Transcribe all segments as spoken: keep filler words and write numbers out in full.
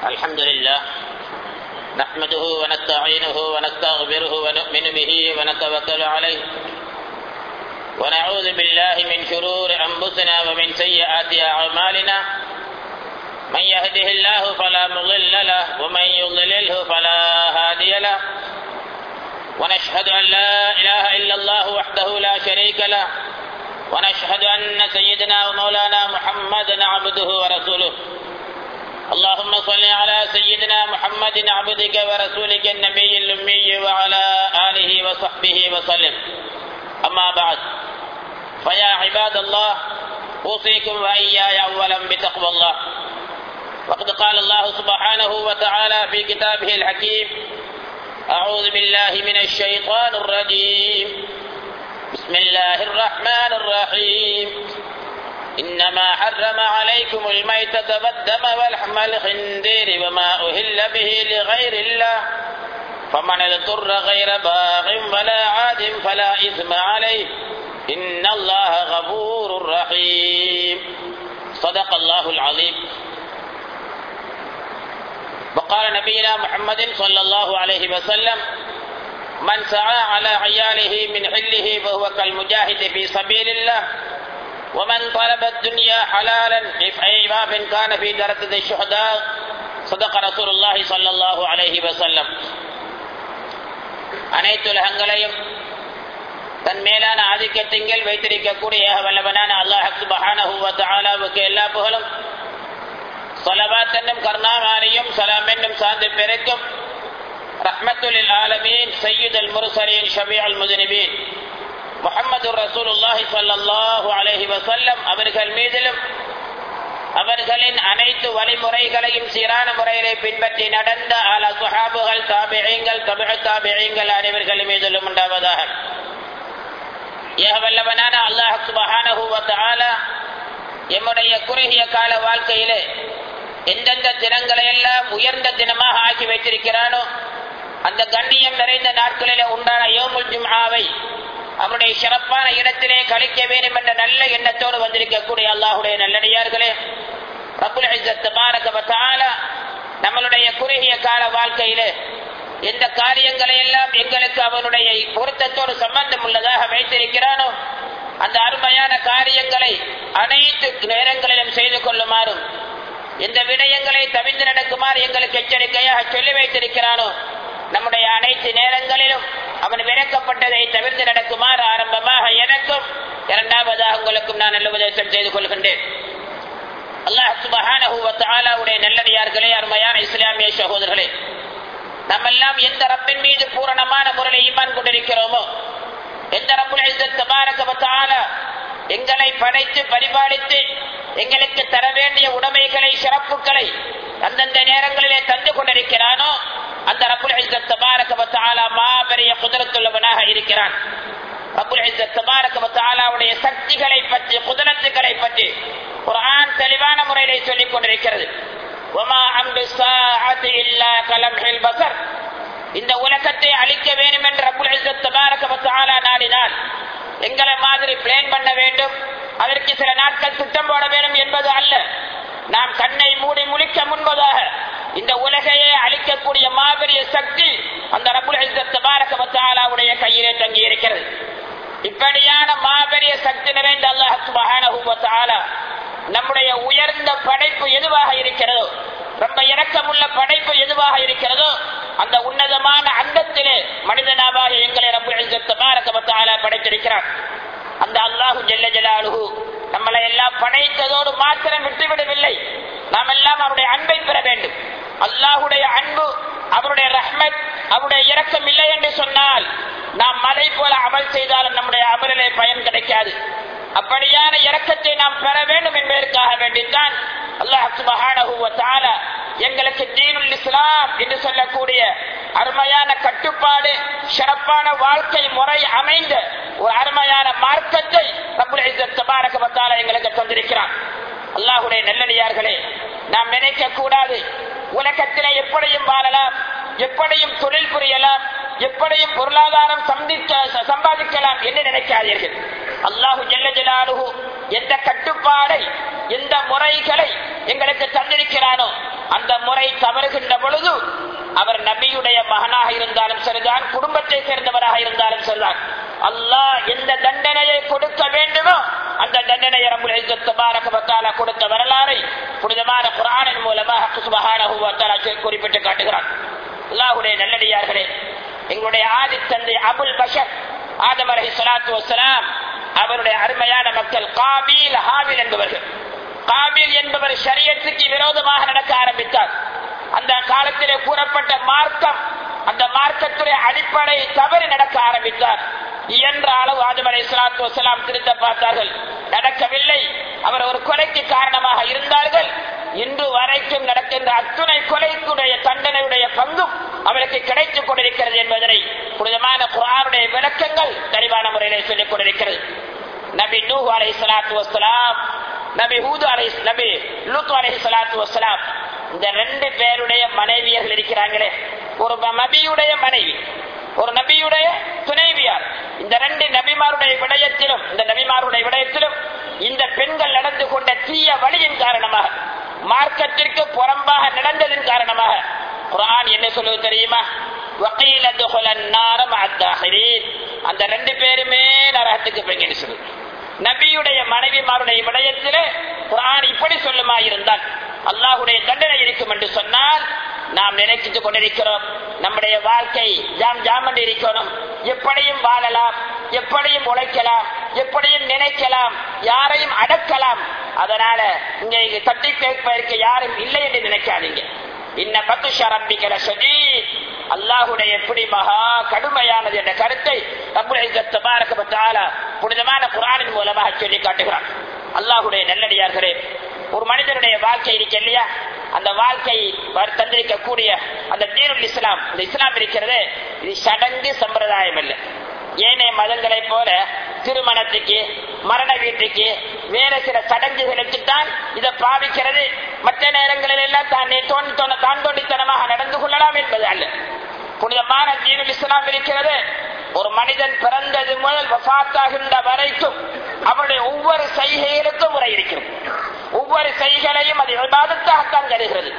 الحمد لله نحمده ونستعينه ونستغفره ونؤمن به ونتوكل عليه ونعوذ بالله من شرور أنفسنا ومن سيئات أعمالنا من يهده الله فلا مضل له ومن يضلله فلا هادي له ونشهد أن لا إله إلا الله وحده لا شريك له ونشهد أن سيدنا ومولانا محمدا عبده ورسوله اللهم صل على سيدنا محمد عبدك ورسولك النبي الأمي وعلى آله وصحبه وسلم أما بعد فيا عباد الله أوصيكم وإياي أولا بتقوى الله وقد قال الله سبحانه وتعالى في كتابه الحكيم أعوذ بالله من الشيطان الرجيم بسم الله الرحمن الرحيم إنما حرم عليكم الميتة والدم ولحم الخنزير وما أهل به لغير الله فمن اضطر غير باغ ولا عاد فلا إثم عليه إن الله غفور رحيم صدق الله العظيم. وقال نبينا محمد صلى الله عليه وسلم من سعى على عياله من حله فهو كالمجاهد في سبيل الله ومن طلب الدنيا حلالا في باب كان في درجة الشهداء صدق رسول الله صلى الله عليه وسلم. அனைத்து உலகங்களையும் தன் மேலான ஆதிக்கத்தின் வைத்திருக்கக்கூடிய வல்லவனான அல்லாஹ் சுப்ஹானஹு வ தஆலாவுக்கு எல்லா புகழும் ஸலவாத் என்னும் கருணாமணியும் சலாம் என்னும் சாந்தி பெருக்கும் ரஹ்மத்துல் ஆலமீன் சய்யிதுல் முர்சலீன் ஷஃபீஉல் முஸ்லிமீன் முஹம்மது ரசூலுல்லாஹி ஸல்லல்லாஹு அலைஹி வஸல்லம் அவர்கள் மீதிலும் அவர்களின் அனைத்து வழிமுறைகளையும் சீரான முறையிலே பின்பற்றி நடந்த ஆல சுஹாபுகள் தாபிஈன்கள் தபு தாபிஈன்கள் அனைவர்கள் மீதிலும் உண்டாவதாக. ஏகவல்லவனான அல்லாஹ் சுப்ஹானஹு வ தஆலா எம்முடைய குறுகிய கால வாழ்க்கையிலே எந்தெந்த தினங்களை எல்லாம் உயர்ந்த தினமாக ஆக்கி வைத்திருக்கிறானோ அந்த கண்ணியம் நிறைந்த நாட்களிலே உண்டான யௌமுல் ஜும்ஆவை அவருடைய சிறப்பான இடத்திலே கழிக்க வேண்டும் என்ற நல்ல எண்ணத்தோடு வந்திருக்கக்கூடிய அல்லாஹுடைய நல்லடியார்களே, ரப்புல் இஸ்ஸத் தபாரக வ தஆலா நம்மளுடைய குறுகிய கால வாழ்க்கையிலே எந்த காரியங்களை எல்லாம் எங்களுக்கு அவனுடைய பொருத்தத்தோடு சம்பந்தம் உள்ளதாக வைத்திருக்கிறானோ அந்த அருமையான காரியங்களை அனைத்து நேரங்களிலும் செய்து கொள்ளுமாறும் எந்த விடயங்களை தவிர்த்து நடக்குமாறு எங்களுக்கு எச்சரிக்கையாக சொல்லி வைத்திருக்கிறானோ நம்முடைய அனைத்து நேரங்களிலும் அவன் விளக்கப்பட்டதை தவிர்த்து நடக்குமாறு ஆரம்பமாக எனக்கும் இரண்டாவதாக உங்களுக்கும் நான் நல்ல உபதேசம் செய்து கொள்கின்றேன். அல்லாஹ் சுப்ஹானஹு வ தஆலாவுடைய நல்லடியார்களே, அருமையான இஸ்லாமிய சகோதரர்களே, நம்மெல்லாம் எந்த ரப்பின் மீது பூரணமான முறையில் ஈமான் கொண்டிருக்கிறோமோ, எந்த ரப்புல் இஸ்ஸத் தபாரக வ தஆலா எங்களை படைத்து பரிபாலித்து எங்களுக்கு தர வேண்டிய உடைமைகளை சிறப்புகளை அந்தந்த நேரங்களிலே தந்து கொண்டிருக்கிறானோ அந்த ரப்புல் இஸ்ஸத் தபாரக வ தஆலா மாபெரிய குத்ரத்துள்ளவனாக இருக்கிறான். ரப்புல் இஸ்ஸத் தபாரக வ தஆலாவுடைய சக்திகளை பற்றி குத்ரத்துகளை பற்றி குர்ஆன் தெளிவான முறையிலே சொல்லிக் கொண்டிருக்கிறது. வமா அம்ரு ஸாஅத்தி இல்லா கலம்ஹில் பஸர். இந்த உலகத்தை அழிக்க வேண்டும் என்று ரப்புல் இஸ்ஸத் தபாரக வ தஆலா நாடினார். எங்களை மாதிரி பிளான் பண்ண வேண்டும், அதற்கு சில நாட்கள் திட்டம் போட வேண்டும் என்பது அல்ல. நாம் கண்ணை மூடி முழிக்க முன்பதாக இந்த உலகையே அழிக்கக்கூடிய மாபெரிய சக்தி அந்த ரப்புல் இஸ்ஸத் தபாரக வ தஆலாவுடைய கையிலே தங்கி இருக்கிறது. இப்படியான மாபெரிய சக்தி நிறைந்த அல்லாஹ் சுப்ஹானஹு வ தஆலா நம்முடைய உயர்ந்த படைப்பு எதுவாக இருக்கிறதோ, ரொம்ப இரக்கமுள்ள படைப்பு எதுவாக இருக்கிறதோ அந்த உன்னதமான அந்தத்திலே மனிதனாவாக எங்களை ரப்புல் இஸ்ஸத் தபாரக வ தஆலா படைத்திருக்கிறார். அந்த அல்லாஹு ஜல்ல ஜலாலுஹு நம்மளை எல்லாம் படைத்ததோடு மாத்திரம் விட்டுவிடவில்லை, நாம் எல்லாம் அவருடைய அன்பை பெற வேண்டும். அல்லாஹுடைய அன்பு, அவருடைய ரஹ்மத், அவருடைய இரக்கம் இல்லை என்று சொன்னால் நாம் மலை போல அமல் செய்தாலும் நம்முடைய அமலிலே பயன் கிடைக்காது. அப்படியான இரக்கத்தை நாம் பெற வேண்டும் என்பதற்காக வேண்டித்தான் அல்லாஹ் சுப்ஹானஹு வ தஆலா எங்களுக்கு தீனுல் இஸ்லாம் என்று சொல்லக்கூடிய அருமையான கட்டுப்பாடு சிறப்பான வாழ்க்கை முறை அமைந்த ஒரு அருமையான மார்க்கத்தை ரப்புல் இஸ்ஸத் தபாரக வ தஆலா எங்களுக்கு தந்திருக்கிறான். அல்லாஹ்வுடைய நல்லடியார்களே, நாம் நினைக்க கூடாது உலகத்திலே எப்படியும் வாழலாம், எப்படியும் தொழில் புரியலாம், எப்படியும் பொருளாதாரம் சம்பாதிக்கலாம் என்று நினைக்காதீர்கள். அல்லாஹு ஜல்ல ஜலாலுஹு எந்த கட்டுப்பாடை எந்த முறைகளை எங்களுக்கு தந்திருக்கிறானோ அந்த முறை தவறுகின்ற பொழுது அவர் நபியுடைய மகனாக இருந்தாலும் சரிதான், குடும்பத்தை சேர்ந்தவராக இருந்தாலும் சரிதான், அல்லாஹ் எந்த தண்டனையை கொடுக்க வேண்டுமோ அந்த தண்டனையை ரப்புல் இஸ்ஸத் தபாரக வ தஆலா கொடுத்த வரலாறை புனிதமான குர்ஆனின் மூலமாக சுப்ஹானஹு வ தஆலா குறிப்பிட்டு காட்டுகிறார். அல்லாஹ்வுடைய நல்லடியார்களே, எங்களுடைய ஆதி தந்தை அபுல் பஷர் ஆதம் அலைஹிஸ்ஸலாத்து வஸ்ஸலாம் அவருடைய அருமையான மக்கள் காபீல் ஹாபில் என்பவர்கள். காபீல் என்பவர் ஷரியத்துக்கு விரோதமாக நடக்க ஆரம்பித்தார். அந்த காலத்திலே கூறப்பட்ட மார்க்கம், அந்த மார்க்கத்துடைய அடிப்படை தவறு நடக்க ஆரம்பித்தார். இயன்ற அளவு ஆதம் அலைஹிஸ்ஸலாத்து வஸ்ஸலாம் திருத்த பார்த்தார்கள், நடக்கவில்லை. அவர் ஒரு கொலைக்கு காரணமாக இருந்தார்கள். இன்று வரைக்கும் நடக்கின்ற அத்துணை கொலைக்குடைய தண்டனையுடைய பங்கும் அவருக்கு கிடைத்துக் கொண்டிருக்கிறது என்பதனை புனிதமான குர்ஆனுடைய விளக்கங்கள் தெளிவான முறையிலே சொல்லிக் கொண்டிருக்கிறது. நபி நூஹ் அலைஹிஸ்ஸலாத்து வஸ்ஸலாம், நபி ஹூத் அலைஹி நபி லூத் அலைஹிஸ்ஸலாத்து வஸ்ஸலாம், இந்த ரெண்டு பேருடைய மனைவியர்கள் இருக்கிறாங்களே, ஒரு நபியுடைய மனைவி, ஒரு நபியுடைய துணைவியார். இந்த ரெண்டு நபிமாருடைய விடயத்திலும் இந்த நபிமாருடைய விடயத்திலும் இந்த பெண்கள் நடந்து கொண்ட தீய வழியின் காரணமாக, மார்க்கத்திற்கு புறம்பாக நடந்ததின் காரணமாக குர்ஆன் என்ன சொல்லுவது தெரியுமா? வகீல துஹுலன் நார மஅத்தாஹிரீன், அந்த ரெண்டு பேருமே நரகத்துக்கு போங்கன்னு சொல்லுது. நபியுடைய மனைவிமாருடைய விடயத்திலே குர்ஆன் இப்படி சொல்லுமா இருந்தால் அல்லாஹ்வுடைய தண்டனை இருக்கும் என்று சொன்னால் நாம் நினைத்துக் கொண்டிருக்கிறோம் நம்முடைய வாழ்க்கை ஜாம் ஜாம் என்று இருக்கணும், எப்படியும் வாழலாம், எப்படியும் உழைக்கலாம், எப்படியும் நினைக்கலாம், யாரையும் அடக்கலாம். அதனால இங்க தட்டி கேட்பதற்கு யாரும் இல்லை என்று நினைக்காதீங்க. இன்ன பத்துஷ ரப்பிக லஷதீத், அல்லாஹ்வுடைய எப்படி மகா கடுமையானது என்ற கருத்தை ரப்புல் இஸ்ஸத் தபாரக வ தஆலா புனிதமான குர்ஆனின் மூலமாக சொல்லி காட்டுகிறான். அல்லாஹ்வுடைய நல்லடியார்களே, ஒரு மனிதனுடைய வாழ்க்கை இருக்கு இல்லையா, அந்த வாழ்க்கை தந்திருக்கக்கூடிய அந்த தீனுல் இஸ்லாம், இந்த இஸ்லாம் இருக்கிறது, இது சடங்கு சம்பிரதாயம் இல்லை. ஏனைய மதங்களை போல திருமணத்துக்கு, மரண வீட்டுக்கு, வேற சில சடங்குகளுக்கு தான் இதை பாவிக்கிறது. மற்ற நேரங்களில் எல்லாம் தானே தான் தோண்டித்தனமாக நடந்து கொள்ளலாம் என்பது அல்ல. புனிதமான தீனுல் இஸ்லாம் இருக்கிறது. ஒரு மனிதன் பிறந்தது முதல் வஃபாத்தாகின்ற வரைக்கும் அவருடைய ஒவ்வொரு செய்கைகளுக்கும் முறை இருக்கிறது. ஒவ்வொரு செய்கைகளையும் அது இபாதத்தாகத்தான் கருகிறது.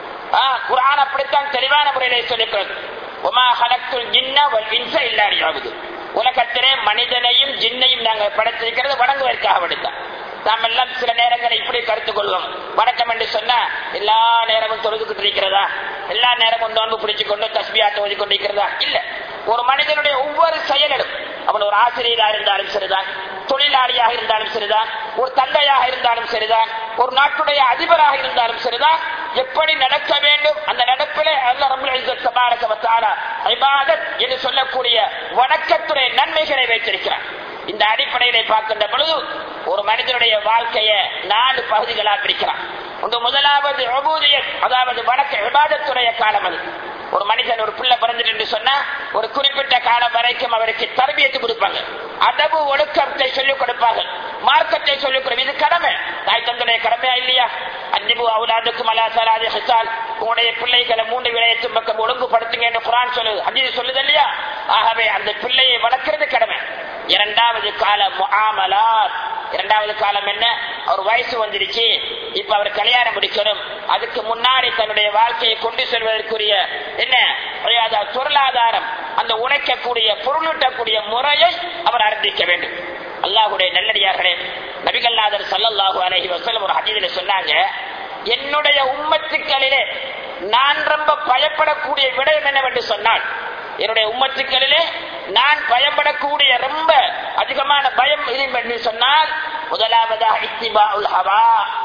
குர்ஆன் அப்படித்தான் தெளிவான முறையிலே சொல்லிக்கிறது. வமா ஹலக்துல் ஜின்ன வல் இன்ஸ இல்லா லியஅபுது, உலகத்திலே மனிதனையும் ஜின்னையும் நாங்கள் படைத்திருக்கிறது வணங்குவதற்காக படைத்தான். நாம் எல்லாம் சில நேரங்களை இப்படி கருத்து கொள்வோம், வணக்கம் என்று சொன்னா எல்லா நேரமும் தொழுதுகிட்டு இருக்கிறதா, எல்லா நேரமும் நோன்பு பிடிச்சுக் கொண்டு தஸ்பியாத்தை ஓதி கொண்டிருக்கிறதா? இல்ல. ஒரு மனிதனுடைய ஒவ்வொரு செயலும், அவன் ஒரு ஆசிரியராக இருந்தாலும் சரிதான், தொழிலாளியாக இருந்தாலும் சரிதான், ஒரு தந்தையாக இருந்தாலும் சரிதான், ஒரு நாட்டுடைய அதிபராக இருந்தாலும் சரிதான், எப்படி நடக்க வேண்டும் அந்த நடப்பிலே அல்லாஹ் ரப்புல் இஸ்ஸத் தபாரக வ தஆலா இபாதத் என்று சொல்லக்கூடிய வணக்கத்துடைய நன்மைகளை வைத்திருக்கிறார். இந்த அடிப்படையிலே பார்க்கின்ற பொழுது ஒரு மனிதனுடைய வாழ்க்கையை நாலு பகுதிகளாக பிரிக்கிறான். ஒன்று முதலாவது உபூதியத், அதாவது வணக்க இபாதத்துடைய காலம். அது ஒரு மனிதன் ஒரு பிள்ளை பிறந்துட்டு என்று சொன்னா ஒரு குறிப்பிட்ட காலம் வரைக்கும் அவருக்கு தர்பியத்து கொடுப்பாங்க, அதபு ஒழுக்கத்தை சொல்லிக் கொடுப்பாங்க, மார்க்கத்தை சொல்லிக் கொடுப்பாங்க. இது கடமை, தாய் தந்தைய கடமையா இல்லையா? அன்னிபு அவுலாதுக்கும் அலா ஸலாதி ஹிசால், உங்களுடைய பிள்ளைகளை மூன்று விடயத்தின் பக்கம் ஒழுங்குபடுத்துங்க என்று குர்ஆன் சொல்லுது, ஹதீஸ் சொல்லுது இல்லையா? ஆகவே அந்த பிள்ளையை வளர்க்கிறது கடமை. இரண்டாவது காலம் முஆமலாத், இரண்டாவது காலம் என்ன? அவர் வயசு வந்துருச்சு, இப்ப அவர் கல்யாணம் முடிக்கணும், அதுக்கு முன்னாடி தன்னுடைய வாழ்க்கையை கொண்டு செல்வதற்குரிய என்ன பொருளாதாரம், அந்த உழைக்கக்கூடிய பொருளூட்டக்கூடிய முறையை அவர் அறிந்திக்க வேண்டும். அல்லாஹ்வுடைய நல்லடியார்களே, நபிகள் நாதர் ஸல்லல்லாஹு அலைஹி வஸல்லம் ஒரு ஹதீஸிலே சொன்னாங்க, என்னுடைய உம்மத்துக்களிலே நான் ரொம்ப பயப்படக்கூடிய விடயம் என்னவென்று சொன்னால், என்னுடைய உம்மத்துக்களிலே நான் பயப்படக்கூடிய ரொம்ப அதிகமான பயம் இது என்று சொன்னால், முதலாவதாக இத்திபாஉல் ஹவா,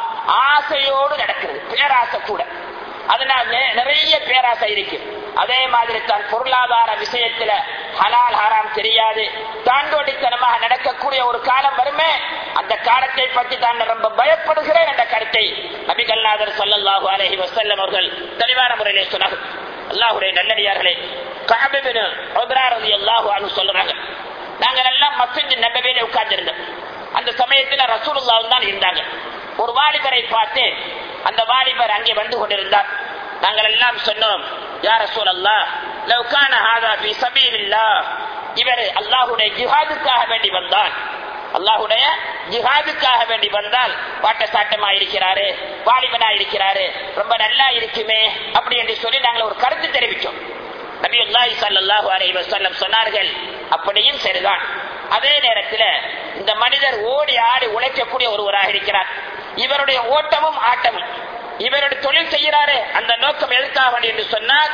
ஆசையோடு நடக்கிறது, பேராசை கூட. அதனால் நிறைய பேராசை இருக்கு. அதே மாதிரி தான் பொருளாதார விஷயத்துல ஹலால் ஹராம் தெரியாது, தாண்டோடித்தனமாக நடக்கக்கூடிய ஒரு காலம் வருமே, அந்த காலத்தை பற்றி தான் ரொம்ப பயப்படுகிறேன் என்ற கருத்தை நபிகள் நாதர் ஸல்லல்லாஹு அலைஹி வஸல்லம் அவர்கள் தெளிவான முறையிலே சொன்னார்கள். அல்லாஹ்வுடைய நல்லடியார்களே, கஅப் இப்னு உத்ரா ரலியல்லாஹு அன்ஹு சொல்றாங்க, நாங்கள் எல்லாம் மஸ்ஜித் நபவியிலே உட்கார்ந்திருந்தோம். அந்த சமயத்தில் ரசூலுல்லாஹ் தான் இருந்தாங்க. ஒரு வாலிபரை பார்த்து அந்த வாலிபர் அங்கே வந்து கொண்டிருந்தார். நாங்கள் எல்லாம் சொன்னோம், யா ரசூலல்லாஹ், லவ் கான ஹாதா ஃபீ சபீலில்லாஹ், இவர் அல்லாஹ்வுடைய ஜிஹாதுக்காக வேண்டி வந்தால், அல்லாஹுடைய ஜிஹாதுக்காக வேண்டி வந்தால் வாட்ட சாட்டமா இருக்கிறாரு, வாலிபனா இருக்கிறாரு, ரொம்ப நல்லா இருக்குமே அப்படி என்று சொல்லி நாங்கள் ஒரு கருத்து தெரிவித்தோம். நபியுல்லாஹி ஸல்லல்லாஹு அலைஹி வஸல்லம் சொன்னார்கள், அப்படியும் சரிதான். அதே நேரத்தில் இந்த மனிதர் ஓடி ஆடி உழைக்கக்கூடிய ஒருவராக இருக்கிறார். இவருடைய ஓட்டமும் ஆட்டமும், இவருடைய தொழில் செய்கிறாரு, அந்த நோக்கம் எதுக்காக வேண்டி என்று சொன்னார்,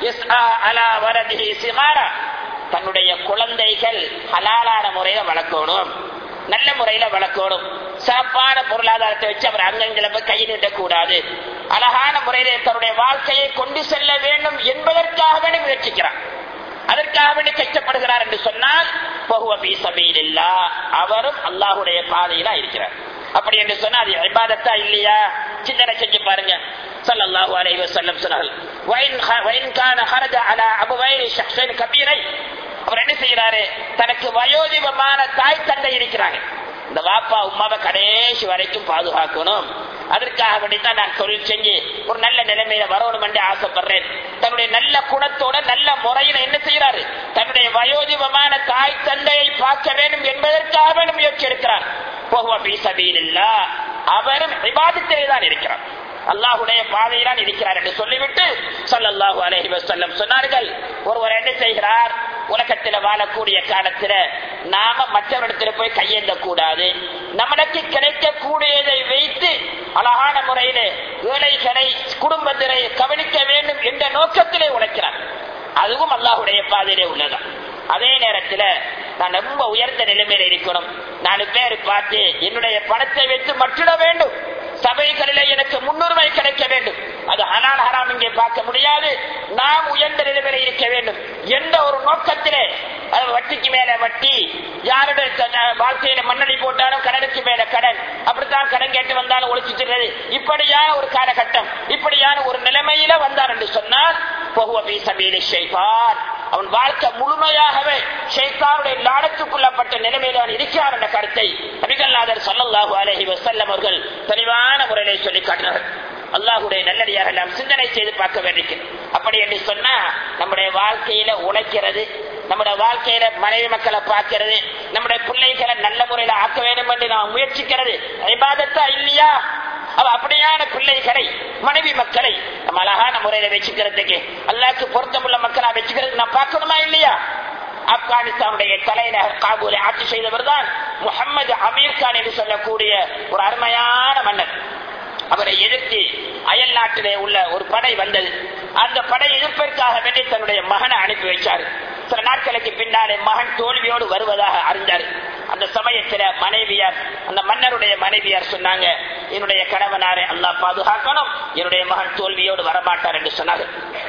தன்னுடைய குழந்தைகள் ஹலாலான முறையில வளர்க்கணும், நல்ல முறையில வளர்க்கணும், சிறப்பான பொருளாதாரத்தை வச்சு அவர் அங்கங்களை போய் கை நீட்டக்கூடாது, அழகான முறையிலே தன்னுடைய வாழ்க்கையை கொண்டு செல்ல வேண்டும் என்பதற்காக வேண்டி முயற்சிக்கிறார், அதற்காக வேண்டி கஷ்டப்படுகிறார் என்று சொன்னால் அவரும் அல்லாஹுடைய பாதையில இருக்கிறார். அப்படி என்று சொன்னா அது இபாதத்தா இல்லையா? சிந்தனை செஞ்சு பாருங்க. ஸல்லல்லாஹு அலைஹி வஸல்லம் சொன்னார்கள், அவர் என்ன செய்யறாரு, தனக்கு வயோதிபமான தாய் தந்தை இருக்கிறாங்க, இந்த வாப்பா உமாவை கடைசி வரைக்கும் பாதுகாக்கணும், அதற்காக வேண்டித்தான் நான் தொழில் செஞ்சு ஒரு நல்ல நிலைமையில வரணும் என்று ஆசைப்படுறேன். தன்னுடைய நல்ல குணத்தோட நல்ல முறையில என்ன செய்யறாரு, தன்னுடைய வயோதிபமான தாய் தந்தையை பார்க்க வேண்டும் என்பதற்காக வேண்டும் முயற்சி எடுக்கிறார். அவரும் இபாதத்திலே தான் இருக்கிறார், அல்லாஹுடைய பாதையில்தான் இருக்கிறார் என்று சொல்லிவிட்டு ஸல்லல்லாஹு அலைஹி வஸல்லம் சொன்னார்கள், ஒருவர் என்ன செய்கிறார், உலகத்தில் வாழக்கூடிய காலத்தில் நாம மற்றவரிடத்தில் போய் கையேந்த கூடாது, நமக்கு கிடைக்கக்கூடியதை வைத்து அழகான முறையிலே ஏழைகளை குடும்பத்தினை கவனிக்க வேண்டும் என்ற நோக்கத்திலே உழைக்கிறார். அதுவும் அல்லாஹுடைய பாதையிலே உள்ளதான். அதே நேரத்தில் நான் ரொம்ப உயர்ந்த நிலைமையில இருக்கணும், நாலு பேர் பார்த்து என்னுடைய பணத்தை வைத்து மற்றிட வேண்டும், சபைகளிலே எனக்கு முன்னுரிமை கிடைக்க வேண்டும், அது ஹலால் ஹராம் இங்கே பார்க்க முடியாது, நாம் உயர்ந்த நிலைமையில இருக்க வேண்டும் என்ற ஒரு நோக்கத்திலே வட்டிக்கு மேல வட்டி, யாருடைய வாழ்க்கையில மண்ணடி போட்டாலும் கடனுக்கு மேல கடன், அப்படித்தான் கடன் கேட்டு வந்தாலும் ஒழிச்சுட்டு இப்படியான ஒரு காலகட்டம், இப்படியான ஒரு நிலைமையில வந்தார் என்று சொன்னால் அவன் வாழ்க்கை முழுமையாகவே ஷைத்தானுடைய லாடத்துக்குள்ளப்பட்ட நிலைமையில்தான் இருக்கிறார் என்ற கருத்தை நபிகள்நாதர் ஸல்லல்லாஹு அலைஹி வஸல்லம் அவர்கள் தெளிவான முறையிலே சொல்லி காட்டினார்கள். அல்லாஹுடைய நல்லடியாக நாம் சிந்தனை செய்து பார்க்க வேண்டியிருக்கிறது. அப்படி என்று சொன்னா நம்முடைய வாழ்க்கையில உழைக்கிறது, நம்முடைய வாழ்க்கையில மனைவி மக்களை பார்க்கிறது, நம்முடைய பிள்ளைகளை நல்ல முறையில ஆக்க வேண்டும் என்று நாம் முயற்சிக்கிறது இபாதத்தா இல்லையா? அவ அப்படியான பிள்ளைகளை மனைவி மக்களை நம்ம அழகான முறையில வச்சுக்கிறதுக்கு அல்லாஹ்வுக்கு பொருத்தமுள்ள மக்களா வச்சுக்கிறது நான் பார்க்கணுமா இல்லையா? ஆப்கானிஸ்தானுடைய தலைநகர் காபூலை ஆட்சி செய்தவர் தான் முஹம்மது அமீர் கான் என்று சொல்லக்கூடிய ஒரு அருமையான மன்னர். அவரை எதிர்த்து அயல் நாட்டிலே உள்ள ஒரு படை வந்தது. அந்த படை எதிர்ப்பிற்காக வேண்டி தன்னுடைய மகனை அனுப்பி வைச்சார். சில நாட்களுக்கு பின்னாலே மகன் தோல்வியோடு வருவதாக அறிந்தார். அந்த சமயத்தில் மனைவியார், அந்த மன்னருடைய மனைவியார் சொன்னாங்க, என்னுடைய கணவனாரை அல்லாஹ் பாதுகாக்கணும், என்னுடைய மகன் தோல்வியோடு வரமாட்டார் என்று சொன்னார்.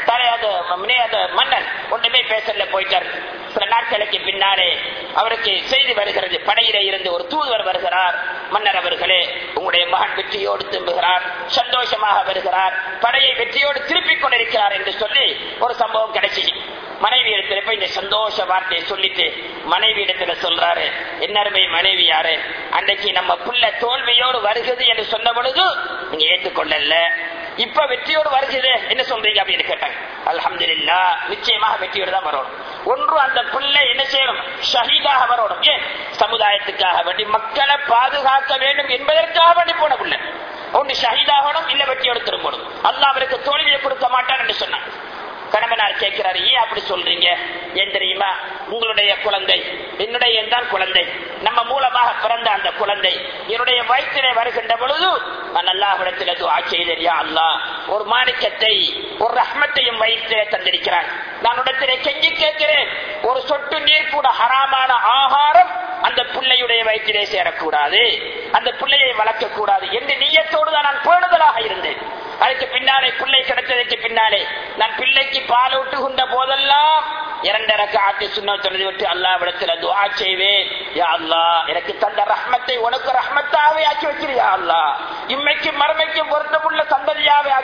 அந்த மன்னன் ஒன்றுமே பேசல போயிட்டார். சில நாட்களுக்கு பின்னாலே அவருக்கு செய்தி வருகிறது, படையிலே இருந்து ஒரு தூதுவர் வருகிறார், மன்னர் அவர்களே உங்களுடைய மகன் வெற்றியோடு திரும்புகிறார், சந்தோஷமாக வருகிறார், படையை வெற்றியோடு திருப்பிக் கொண்டிருக்கிறார் என்று சொல்லி ஒரு சம்பவம் கிடைச்சி மனைவி இடத்துல போய் இந்த சந்தோஷ வார்த்தையை சொல்லிட்டு மனைவி இடத்துல சொல்றாரு, என்னருமை மனைவி யாரு, அன்றைக்கு நம்ம புள்ள தோல்வியோடு வருகிறது என்று சொன்ன பொழுது நீங்க ஏற்றுக்கொள்ளல, இப்ப வெற்றியோடு வருகிறது என்ன சொல்றீங்க அப்படின்னு கேட்டாங்க. அல்ஹம்துலில்லாஹ், நிச்சயமாக வெற்றியோடு தான் வரணும். ஒன்று அந்த பிள்ளை என்ன செய்யணும், ஷஹீதாக வரணும். ஏன்? சமுதாயத்துக்காக வேண்டி மக்களை பாதுகாக்க வேண்டும் என்பதற்காக வேண்டி போன பிள்ளை. ஒன்று ஷஹீதாகணும், இல்ல வெற்றியோடு திரும்பணும். அல்லாஹ் அவருக்கு தோல்வியை கொடுக்க மாட்டான் என்று சொன்னாங்க. கணவனார் கேட்கிறாரு, ஏன் அப்படி சொல்றீங்க? ஏன் தெரியுமா, உங்களுடைய குழந்தை என்னுடைய தான் குழந்தை, நம்ம மூலமாக பிறந்த அந்த குழந்தை என்னுடைய வயிற்றிலே வருகின்ற பொழுது நான் அல்லாஹ்விடத்தில் துஆ செய்தேன், யா அல்லாஹ் ஒரு மாணிக்கத்தை ஒரு ரஹ்மத்தையும் வயிற்றிலே தந்திருக்கிறான், நான் இடத்திலே கெஞ்சி கேட்கிறேன், ஒரு சொட்டு நீர் கூட ஹராமான ஆகாரம் அந்த பிள்ளையுடைய வயிற்றிலே சேரக்கூடாது, அந்த பிள்ளையை வளர்க்க கூடாது என்று நியத்தோடு தான் நான் பேணுதலாக இருந்தேன். அதுக்கு பின்னாலே பிள்ளை கிடைத்ததற்கு பின்னாலே நான் பிள்ளைக்கு பால் ஊட்டுகின்ற போதெல்லாம் இரண்டரை ரக்அத் சுன்னத் தொழுது விட்டு அல்லாஹ்விடத்தில் துஆ செய்வேன், யா அல்லாஹ் எனக்கு தந்த ரஹ்மத்தை உனக்கு ரஹ்மத்தாவே ஆக்கி வச்சிரு, யா அல்லாஹ் இம்மைக்கு மறுமைக்கு பொருத்தமுள்ள சந்ததியாவே ஆக்கி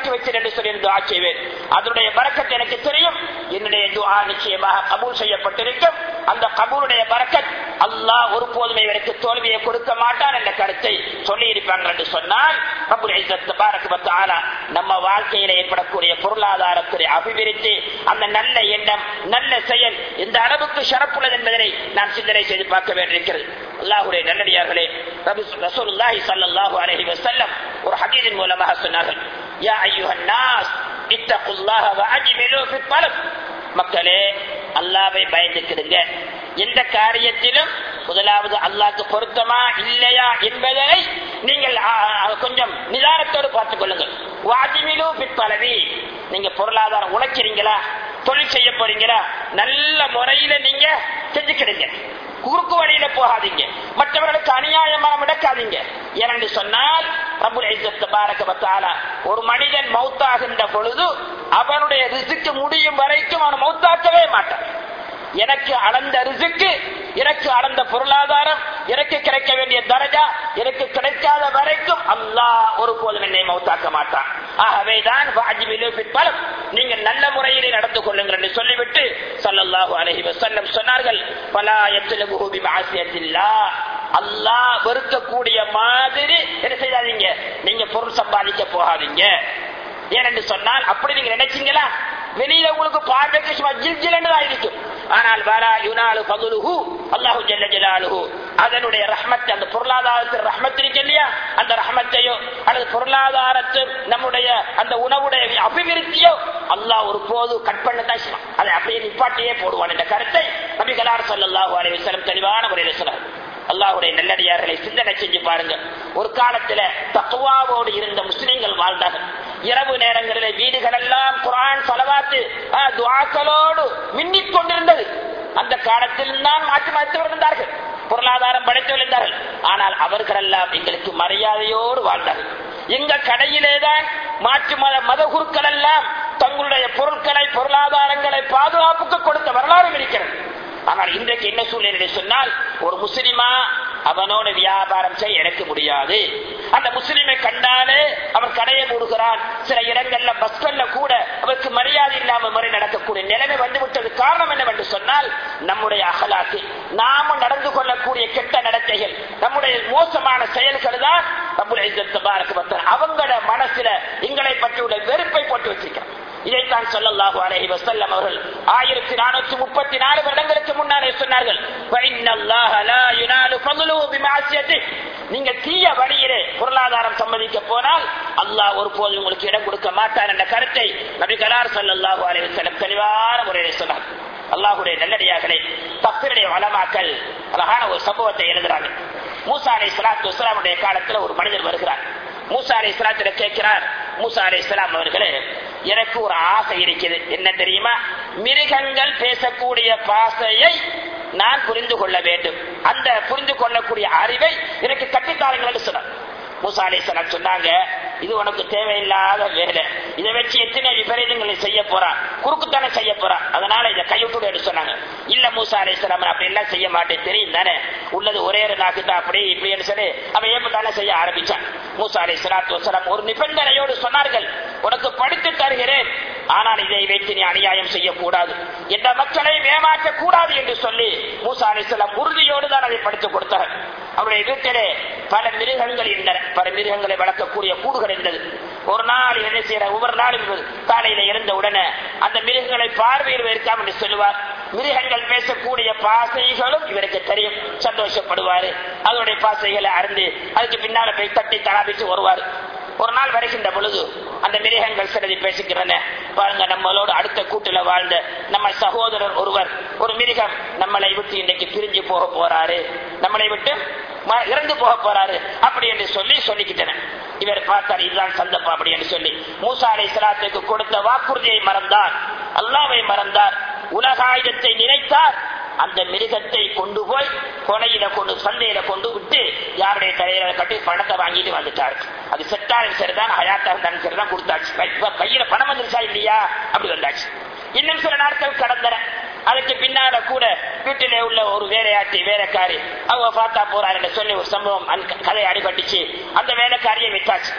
ஆக்கி வைத்தேன் என்று சொல்லி துஆ செய்வேன். அதனுடைய பரக்கத் எனக்கு தெரியும். என்னுடைய துஆ நிச்சயமாக கபூல் செய்யப்பட்டிருக்கும். அந்த கபூலுடைய பரக்கத் அல்லாஹ் ஒருபோதுமே இவருக்கு தோல்வியை கொடுக்க மாட்டான் என்ற கருத்தை சொல்லி இருப்பாங்க என்று சொன்னால் ரப்புல் இஸ்ஸத் தபாரக வ தஆலா நம்ம வாழ்க்கையில ஏற்படக்கூடிய பொருளாதாரத்துறை அபிவிருத்தி, அந்த நல்ல எண்ணம், நல்ல செயல் இந்த அளவுக்கு ஷரப்புள்ளது என்பதனை நாம் சிந்தனை செய்து பார்க்க வேண்டியிருக்கிறது. அல்லாஹ்வுடைய நல்லடியார்களே, ரசூலுல்லாஹி ஸல்லல்லாஹு அலைஹி வஸல்லம் ஒரு ஹதீஸின் மூலமாக சொன்னார்கள், யா அய்யுஹன் நாஸ் இத்தகுல்லாஹ வ அஜ்மிலு ஃபித் தலப். மக்களே, அல்லாஹ்வை பயந்துக்கிடுங்க. எந்த காரியத்திலும் முதலாவது அல்லாஹ்க்கு பொருத்தமா இல்லையா என்பதை நீங்கள் கொஞ்சம் நிதானத்தோடு பார்த்துக் கொள்ளுங்கள். வாஜிமிலு ஃபித் தலபி. நீங்க பொருளாதாரம் உழைக்கிறீங்களா, தொழில் செய்ய போறீங்களா, நல்ல முறையில நீங்க செஞ்சுக்கிடுங்க. குறுக்கு வழியில போகாதீங்க, மற்றவர்களுக்கு அநியாயமாக முடக்காதீங்க. ஏனென்று சொன்னால் ரப்புல் இஸ்ஸத் தபாரக வ தஆலா ஒரு மனிதன் மௌத்தாகின்ற பொழுது அவனுடைய ரிஸ்க் முடியும் வரைக்கும் அவன் மௌத்தாக்கவே மாட்டான். எனக்கு அளந்த ரிஸ்க், எனக்கு அளந்த பொருளாதாரம், எனக்கு கிடைக்க வேண்டிய தரஜா எனக்கு கிடைக்காத வரைக்கும் அல்லாஹ் ஒருபோதும் என்னை மௌத்தாக்க மாட்டான். ஆகவேதான் வாஜிபிலு ஃபித் தலப், நீங்கள் நல்ல முறையிலே நடந்து கொள்ளுங்கள் என்று சொல்லிவிட்டு ஸல்லல்லாஹு அலைஹி வஸல்லம் சொன்னார்கள், ஃபலா யத்லபுஹு பிமஅசியத்தில்லாஹ். அல்லாஹ் வெறுக்கக்கூடிய மாதிரி என்ன செய்யாதீங்க, நீங்க பொருள் சம்பாதிக்க போகாதீங்க. ஏனென்று சொன்னால் அப்படி நீங்க நினைச்சீங்களா, வெளியில உங்களுக்கு பார்வைக்கு சும்மா ஜில் ஜில் என்று இருக்கும். ஆனால் வலா யுனாலு ஃபதுலுஹு, அல்லாஹு ஜல்ல ஜலாலுஹு அதனுடைய ரஹ்மத், அந்த பொருளாதாரத்தின் ரஹ்மத் இருக்கு இல்லையா, அந்த ரஹ்மத்தையோ அல்லது பொருளாதாரத்து நம்முடைய அந்த உணவுடைய அபிவிருத்தியோ அல்லாஹ் ஒரு போது கட் பண்ணதான் செய்வான். அதை அப்படியே நிப்பாட்டியே போடுவான் என்ற கருத்தை நபிகளார் ஸல்லல்லாஹு அலைஹி வஸல்லம் தெளிவான முறையில் சொன்னார். அல்லாஹ்வுடைய நல்லடியார்களை சிந்தனை செஞ்சு பாருங்க. ஒரு காலத்துல தக்வாவோடு இருந்த முஸ்லிம்கள் வாழ்ந்தார்கள். இரவு நேரங்களில் வீடுகள் எல்லாம் குர்ஆன் ஸலவாத் துஆக்களோடு மின்னிக் கொண்டிருந்தது. அந்த காலத்தில் தான் மாற்றி மாற்றவர் இருந்தார்கள், பொருளாதாரம் படைத்தவர் இருந்தார்கள். ஆனால் அவர்கள் எல்லாம் எங்களுக்கு மரியாதையோடு வாழ்ந்தார்கள். எங்க கடையிலேதான் மாற்று மத மத குருக்கள் எல்லாம் தங்களுடைய பொருட்களை பொருளாதாரங்களை பாதுகாப்புக்கு கொடுத்த வரலாறு இருக்கிறது. ஆனால் இன்றைக்கு என்ன சூழ்நிலை சொன்னால், ஒரு முஸ்லிமா அவனோட வியாபாரம் செய்ய எனக்கு முடியாது. அந்த முஸ்லிமை கண்டாலே அவன் கடையை மூடுகிறான். சில இடங்கள்ல பஸ்கள்ல கூட அவருக்கு மரியாதை இல்லாமல் முறை நடக்கக்கூடிய நிலைமை வந்துவிட்டது. காரணம் என்னவென்று சொன்னால், நம்முடைய அகலாக்கு, நாம நடந்து கொள்ளக்கூடிய கெட்ட நடத்தைகள், நம்முடைய மோசமான செயல்கள் தான் ரப்புல் இஸ்ஸத் தபாரக வ தஆலா அவங்களோட மனசுல எங்களை பற்றியுள்ள வெறுப்பை போட்டு வச்சிருக்கிறார். இதைத்தான் ஸல்லல்லாஹு அலைஹி வஸல்லம் அவர்கள் ஆயிரத்தி நானூற்றி முப்பத்தி நாலு வருடங்களுக்கு முன்னாலே சொன்னார்கள், வஇன்னல்லாஹ லா யுனாலு ஃபதுலுஹு பிமஅசியத்திஹி. நீங்க தீய வழியிலே பொருளாதாரம் சம்பாதிக்க போனால் அல்லாஹ் ஒருபோதும் உங்களுக்கு இடம் கொடுக்க மாட்டார் என்ற கருத்தை நபிகளார் ஸல்லல்லாஹு அலைஹி வஸல்லம் தெளிவான முறையில் சொன்னார். அல்லாஹ்வுடைய நல்லடியார்களே, தஃசீருடைய உலமாக்கள் அழகான ஒரு சம்பவத்தை எழுதுறாங்க. மூசா அலைஹிஸ்ஸலாத்து வஸ்ஸலாமுடைய காலத்தில் ஒரு மனிதர் வருகிறார். மூசா அலைஹிஸ்ஸலாத்திடம் கேட்கிறார், மூசா அலைஹிஸ்ஸலாம் அவர்களே, எனக்கு ஒரு ஆசை இருக்குது, என்ன தெரியுமா, மிருகங்கள் பேசக்கூடிய பாஷையை நான் புரிந்து கொள்ள வேண்டும், அந்த புரிந்து கொள்ளக்கூடிய அறிவை எனக்கு கட்டித்தாருங்கள் சொன்னார். மூசா அலைஹிஸ்ஸலாம் சொன்னாங்க, இது உனக்கு தேவையில்லாத வேலை, இதை வச்சு எத்தனை விபரீதங்களை செய்ய போறான், குறுக்குத்தானே செய்ய போறான், அதனால இதை கைவிட்டு என்று சொன்னாங்க. இல்ல மூசா அலைஹிஸ்ஸலாம், அப்படி எல்லாம் செய்ய மாட்டேன், தெரியும் தானே, உள்ளது ஒரே ஒரு நாக்கு தான், அப்படி இப்படி சொல்லி அவன் ஏற்பட்டானே செய்ய ஆரம்பிச்சான். மூசா அலைஹிஸ்ஸலாத்து வஸ்ஸலாம் ஒரு நிபந்தனையோடு சொன்னார்கள், உனக்கு படித்து தருகிறேன், ஆனால் இதை வைத்து நீ அநியாயம் செய்யக்கூடாது, எந்த மக்களை ஏமாற்ற கூடாது என்று சொல்லி மூசா அலைஹிஸ்ஸலாம் உறுதியோடு தான் அதை படித்துக் கொடுத்தார்கள். அவருடைய வீட்டிலே பல மிருகங்கள் இருந்தன, பல மிருகங்களை வளர்க்கக்கூடிய கூடுகள் இருந்தது. ஒரு நாள் என்ன செய்யற, ஒவ்வொரு நாளும் காலையில இருந்த உடனே அந்த மிருகங்களை பார்வையில் இருக்காம என்று சொல்லுவார். மிருகங்கள் பேசக்கூடிய பாசைகளும் இவருக்கு தெரியும், சந்தோஷப்படுவாரு, அதனுடைய பாசைகளை அறிந்து அதுக்கு பின்னால போய் தட்டி தராபிச்சு வருவார். ஒரு நாள் வருகின்ற பொழுது அந்த மிருகங்கள் சிலதை பேசுகிறன, பாருங்க, நம்மளோடு அடுத்த கூட்டுல வாழ்ந்த நம்ம சகோதரர் ஒருவர், ஒரு மிருகம் நம்மளை விட்டு இன்னைக்கு பிரிஞ்சு போக போறாரு, நம்மளை விட்டு இறந்து போக போறாரு அப்படி என்று சொல்லி சொல்லிக்கிட்டன. இவர் பார்த்தார், இதுதான் சந்தர்ப்பம் அப்படி என்று சொல்லி மூசா அலைஹிஸ்ஸலாத்துக்கு கொடுத்த வாக்குறுதியை மறந்தார், அல்லாஹ்வை மறந்தார், உலகாயுதத்தை நினைத்தார். அந்த மிருகத்தை கொண்டு போய் கொலையில கொண்டு சந்தையில கொண்டு விட்டு யாருடைய தலையில கட்டி பணத்தை வாங்கிட்டு வந்துட்டாரு. அது செட்டாலும் சரிதான், ஹயாத்தா இருந்தாலும் சரிதான், கொடுத்தாச்சு. கையில பணம் வந்துருச்சா இல்லையா அப்படி வந்தாச்சு. இன்னும் சில நாட்கள் கடந்தன. அதுக்கு பின்னால கூட வீட்டிலே உள்ள ஒரு வேலையாட்டி வேலைக்காரி அவங்க பார்த்தா போறாரு சொல்லி ஒரு சம்பவம் கதை அடிபட்டுச்சு. அந்த வேலைக்காரியை விட்டாச்சு.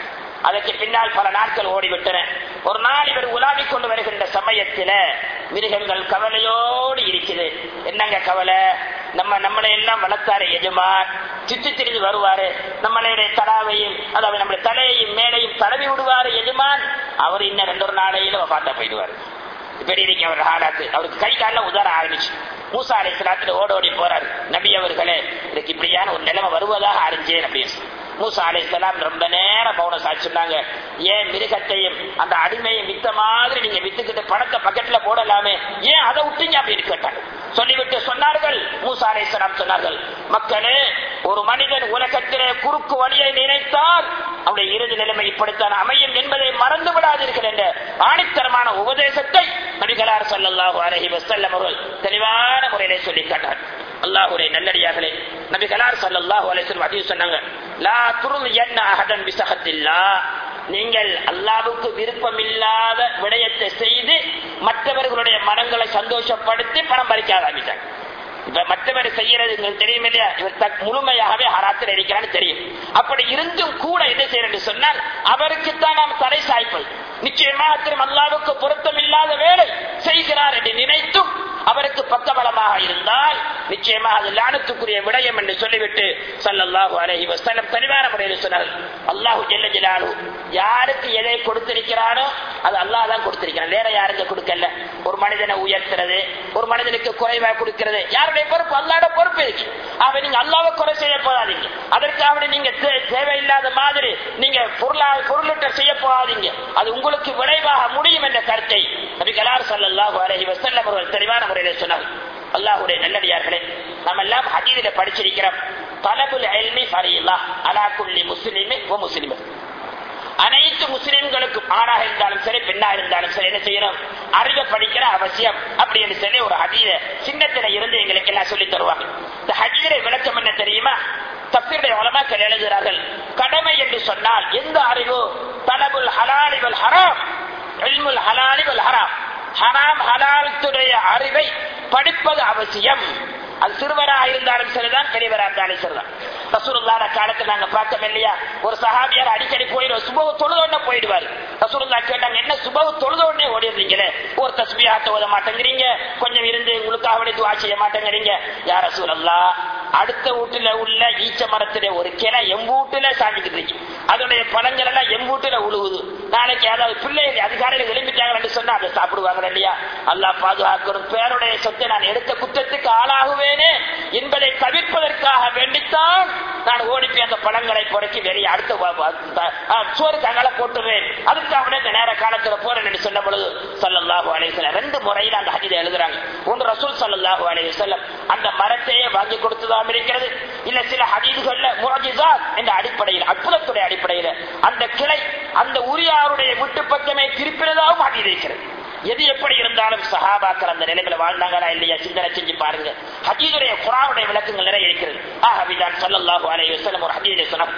அதற்கு பின்னால் பல நாட்கள் ஓடிவிட்டன. ஒரு நாள் இவர் உலாவிக் கொண்டு வருகின்ற சமயத்தில் மிருகங்கள் கவலையோடு இருக்குது. என்னங்க கவலை? நம்ம நம்மளை எல்லாம் வளர்த்தாரு எஜமான், சுற்றி திரிந்து வருவாரு, நம்மளுடைய தடாவையும் அதாவது நம்முடைய தலையையும் மேலையும் தடவி விடுவாரு எஜமான், அவர் இன்னும் ரெண்டு ஒரு நாளையில பார்த்தா போயிடுவாரு. இப்படி இருக்கு அவர் ஹாலாத்து. அவருக்கு கை காலில் உதார ஆரம்பிச்சு. மூசா அலைஹிஸ்ஸலாத்துல ஓடோடி போறாரு, நபி அவர்களே இதுக்கு இப்படியான ஒரு நிலைமை வருவதாக அறிஞ்சேன் அப்படின்னு. மூசா அலைஹிஸ்ஸலாம் ரொம்ப நேரம் மௌனம் சாட்சி சொன்னாங்க. ஏன் மிருகத்தையும் அந்த அடிமையும் வித்த மாதிரி நீங்க வித்துக்கிட்டு பணத்தை பக்கெட்ல போடலாமே, ஏன் அதை விட்டீங்க அப்படின்னு கேட்டாங்க. சொல்லிவிட்டு சொன்னார்கள், மூசா அலைஹிஸ்ஸலாம் சொன்னார்கள், மக்களே ஒரு மனிதன் உலகத்திலே குறுக்கு வழியை நினைத்தால் அவருடைய இறுதி நிலைமை இப்படித்தான் அமையும் என்பதை மறந்து விடாதீர்கள் என்ற ஆணித்தரமான உபதேசத்தை நபிகளார் ஸல்லல்லாஹு அலைஹி வஸல்லம் அவர்கள் தெளிவான முறையிலே சொல்லி காட்டார். அல்லாஹ்வுடைய நல்லடியார்களே, நபிகளார் ஸல்லல்லாஹு அலைஹி வஸல்லம் ஹதீஸ் சொன்னாங்க, லா துர்யன்ன அஹதன் பிஸஹத்தில்லாஹ், நீங்கள் அல்லாஹ்வுக்கு விருப்பமில்லாத விடயத்தை செய்து மற்றவர்களுடைய மனங்களை சந்தோஷப்படுத்தி பணம் பறிக்க ஆரம்பித்தாங்க. இப்ப மற்றவர் செய்யறது உங்களுக்கு தெரியும் இல்லையா, இவர் முழுமையாகவே ஹராத்தில் இருக்கிறான்னு தெரியும். அப்படி இருந்தும் கூட என்ன செய்யறது சொன்னால் அவருக்குத்தான் நாம் தடை சாய்ப்பது. நிச்சயமாக திரும் அல்லாஹ்வுக்கு பொருத்தம் இல்லாத வேலை செய்கிறார் என்று நினைத்தும் அவருக்கு பக்கபலமாக இருந்தால் நிச்சயமாக அது லானத்துக்குரிய விடயம் என்று சொல்லிவிட்டு ஸல்லல்லாஹு அலைஹி வஸல்லம் தெளிவான முறையில் சொன்னார்கள், அல்லாஹ் ஜல்ல ஜலாலுஹு யாருக்கு எதை கொடுத்திருக்கிறானோ அது அல்லாஹ் தான் கொடுத்திருக்கிறான், வேற யாருக்கு கொடுக்கல. ஒரு மனிதனை உயர்த்துறது, ஒரு மனிதனுக்கு குறைவாக கொடுக்கிறது யாருடைய பொறுப்பு? அல்லாஹ்வுடைய பொறுப்பு இருக்கு. ஆக நீங்க அல்லாஹ்வை குறை செய்ய போகாதீங்க, அதற்காக நீங்க தேவையில்லாத மாதிரி நீங்க பொருளா பொருளிட்ட செய்ய போகாதீங்க, அது உங்களுக்கு விளைவாக முடியும் என்ற கருத்தை நபிகளார் ஸல்லல்லாஹு அலைஹி வஸல்லம் அவர்கள் தெளிவான முறையில் சொன்னார். அல்லாஹ்வுடைய நல்லடியார்களே, நாம் எல்லாம் ஹதீஸிலே படிச்சிருக்கிறோம், தலபுல் இல்மி ஃபரீலா அலா குல்லி முஸ்லிமின் வ முஸ்லிமத். அனைத்து முஸ்லிம்களுக்கும் ஆணாக இருந்தாலும் சரி பெண்ணாக இருந்தாலும் சரி என்ன செய்யணும்? அறிவை படிக்கிற அவசியம் அப்படின்னு சொல்லி ஒரு ஹதீஸ சின்னத்தில இருந்து எங்களுக்கு எல்லாம் சொல்லி தருவாங்க. இந்த ஹதீஸிலே விளக்கம் என்ன தெரியுமா? தஃசீருடைய உலமாக்கள் எழுதுகிறார்கள், கடமை என்று சொன்னால் எந்த அறிவு? தலபுல் ஹலாலி வல் ஹராம், இல்முல் ஹலாலி வல் ஹராம், ஹராம் ஹலாலுடைய அறிவை படிப்பது அவசியம். அது சிறுவராக இருந்தாலும் சரிதான், பெரியவராக இருந்தாலும் சரிதான். ரசூலுல்லாஹ் காலத்துல நாங்க பார்த்தோம் இல்லையா, ஒரு சஹாபியார் அடிக்கடி போயிடுவார், சுபஹ் தொழுதோடனே போயிடுவார். ரசூலுல்லாஹ் கேட்டாங்க, என்ன சுபஹ் தொழுதோடனே ஓடிடுறீங்களே, ஒரு தஸ்பீஹாத் ஓத மாட்டேங்கிறீங்க, கொஞ்சம் இருந்து உங்களுக்காக வேண்டி துஆ செய்ய மாட்டேங்கிறீங்க. யா ரசூலல்லாஹ், அடுத்த வீட்டுல உள்ள ஈச்ச மரத்திலே ஒரு கிளை எம் வீட்டுல சாஞ்சிக்கிட்டு இருக்கு, அதனுடைய பழங்கள் எல்லாம் எம் வீட்டுல உழுவுது, நாளைக்கு ஏதாவது பிள்ளைகள் அதிகாலையில் விளம்பிட்டாங்கன்னு சொன்னா அதை சாப்பிடுவாங்க இல்லையா? அல்லாஹ் பாதுகாக்கணும், பேருடைய சொத்தை நான் எடுத்த குற்றத்துக்கு ஆளாகுவேனே என்பதை தவிர்ப்பதற்காக வேண்டித்தான் நான் ஓடிப்பி அந்த பழங்களை பொறுக்கி வெளியே அடுத்த சோறுக்கு அகல போட்டுவேன், அதுக்காக இந்த நேர காலத்துல போறேன் என்று சொன்ன பொழுது ஸல்லல்லாஹு அலைஹி வஸல்லம் ரெண்டு முறையில் அந்த ஹதீஸை எழுதுறாங்க. ஒன்று ரசூல் ஸல்லல்லாஹு அலைஹி வஸல்லம் அந்த மரத்தையே வாங்கி கொடுத்ததாம் இருக்கிறது, இல்ல சில ஹதீஸ்கள்ல முஅஜிஸாத் என்ற அடிப்படையில் அற்புதத்துடைய அடிப்படையில் அந்த கிளை அந்த உரியாருடைய விட்டு பக்கமே திருப்பினதாகவும் ஹதீஸ் இருக்கிறது. எது எப்படி இருந்தாலும் சஹாபாக்கள் அந்த நிலைமையில வாழ்ந்தாங்களா இல்லையா சிந்தனை செஞ்சு பாருங்க. ஹதீஸுடைய குர்ஆனுடைய விளக்கங்கள் நிறைய இருக்கிறது. ஆகவேதான் ஸல்லல்லாஹு அலைஹி வஸல்லம் ஒரு ஹதீஸை சொன்னார்.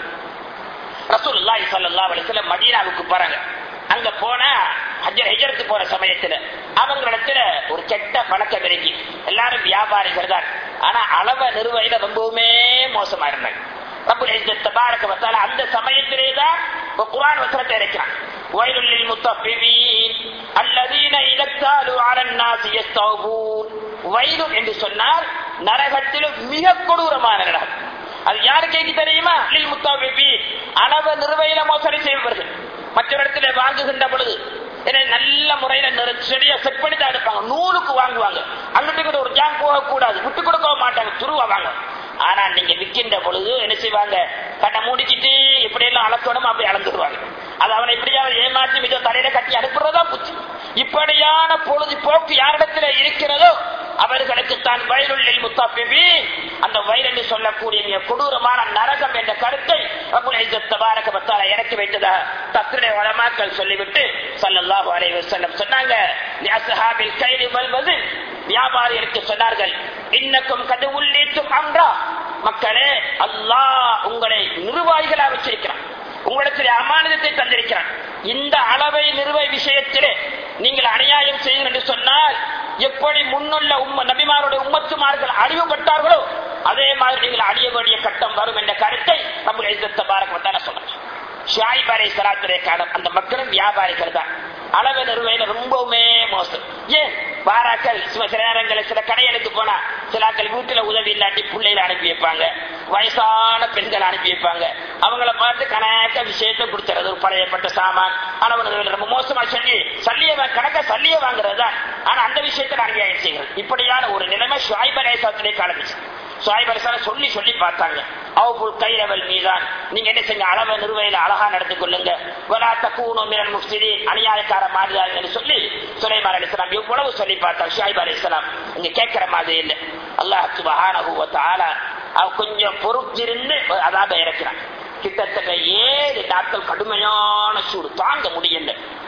ரசூலுல்லாஹி ஸல்லல்லாஹு அலைஹி வஸல்லம் மதீனாவுக்கு போறாங்க. அங்க போனா ஹஜ்ரத் போற சமயத்துல அவங்களிடத்துல ஒரு கெட்ட பழக்கம் இருக்கு. எல்லாரும் வியாபாரிகள் தான், ஆனா அளவை நிறுவையில ரொம்பவுமே மோசமா இருந்தாங்க. ரப்புல் இஸ்ஸத் தபாரக வ தஆலா அந்த சமயத்திலே தான் குர்ஆன் வசனத்தை இறக்கினான். வயலுல் லில் முத்தஃபிஃபீன் அல்லதீன இதக்தாலு அலன் நாஸ் யஸ்தௌபூன். வயலு என்று சொன்னால் நரகத்திலும் மிக கொடூரமான நரகம். அது யாருக்கு தெரியுமா? லில் முத்தஃபிஃபீன், அளவு நிறுவையில மோசடி செய்பவர்கள். மற்ற இடத்துல வாங்குகின்ற பொழுது நல்ல முறையில செடியை செட் பண்ணி தான் எடுப்பாங்க, நூலுக்கு வாங்குவாங்க, அங்கிட்டு ஒரு ஜாங் போக கூடாது, விட்டு கொடுக்க மாட்டாங்க, துருவாங்க. ஆனா நீங்க விற்கின்ற பொழுது என்ன செய்வாங்க? கண்ணை மூடிக்கிட்டு இப்படி எல்லாம் அளக்கணும், அப்படி அளந்துருவாங்க. அது அவனை இப்படியாவது ஏமாற்றி மிக தலையில கட்டி அனுப்புறதா புத்தி. இப்படியான பொழுது போக்கு யாரிடத்துல இருக்கிறதோ அவர்களுக்கு தான் வயலுள்ளில் முத்தஃபிஃபீன், அந்த வயல் என்று சொல்லக்கூடிய மிக கொடூரமான நரகம் என்ற கருத்தை ரப்புல் இஸ்ஸத் தபாரக வ தஆலா இறக்கி வைத்ததாக தஃசீருடைய உலமாக்கள் சொல்லிவிட்டு ஸல்லல்லாஹு அலைஹி வஸல்லம் சொன்னாங்க, லிஅஸ்ஹாபில் கைலி வல் வஸன், வியாபாரிகளுக்கு சொன்னார்கள், இன்னக்கும் கது உள்ளீத்தும் அம்ரா, மக்களே அல்லாஹ் உங்களை நிர்வாகிகளா வச்சிருக்கிறான், உங்களிடத்தில் அமானிதத்தை தந்திருக்கிறான். இந்த அளவை நிறுவை விஷயத்திலே நீங்கள் அநியாயம் செய்யுங்கள் என்று சொன்னால் எப்படி முன்னுள்ள உம்ம நபிமாருடைய உம்மத்துமார்கள் அழிவுபட்டார்களோ அதே மாதிரி நீங்கள் அழிய வேண்டிய கட்டம் வரும் என்ற கருத்தை ரப்புல் இஸ்ஸத் தபாரக வ தஆலா சொல்றார். ஷுஐப் அலைஹிஸ்ஸலாத்துடைய காலம். அந்த மக்களும் வியாபாரிகள் தான். அளவு நிறுவையில ரொம்பவுமே மோசம். ஏன் வாராக்கள் சில நேரங்களில் சில கடைகளுக்கு போனா சிலாக்கள் வீட்டுல உதவி இல்லாட்டி பிள்ளைகளை அனுப்பி வைப்பாங்க, வயசான பெண்களை அனுப்பி வைப்பாங்க. அவங்கள பார்த்து கணக்க விஷயத்தை கொடுத்துறது ஒரு பழையப்பட்ட சாமான் அளவு நிறுவையில் ரொம்ப மோசமா சொல்லி சல்லிய கணக்க சல்லிய வாங்குறது தான். ஆனா அந்த விஷயத்தை அநியாயம் செய்கிறது. இப்படியான ஒரு நிலைமை ஷுஐப் அலைஹிஸ்ஸலாத்துடைய காலத்துச்சு. ஷுஐப் அலைஹிஸ்ஸலாம் சொல்லி சொல்லி பார்த்தாங்க. அவுஃபுல் கைலவல் மீசான், நீங்க என்ன செய்யுங்க, அளவு நிறுவையில அழகா நடந்து கொள்ளுங்க. வலா தகூனு மினல் முஃப்ஸிதீன், அநியாயக்கார மாறுதாங்கன்னு சொல்லி சுலைமான் அலைஹிஸ்ஸலாம் எவ்வளவு சொல்லி பார்த்தார். ஷுஐப் அலைஹிஸ்ஸலாம் இங்க கேட்கிற மாதிரி இல்லை. அல்லாஹ் சுப்ஹானஹு வ தஆலா அவ கொஞ்சம் பொறுத்திருந்து அதாப இறக்கிறான். கிட்டத்தட்ட ஏழு நாட்கள் கடுமையான சூடு, தாங்க முடியல,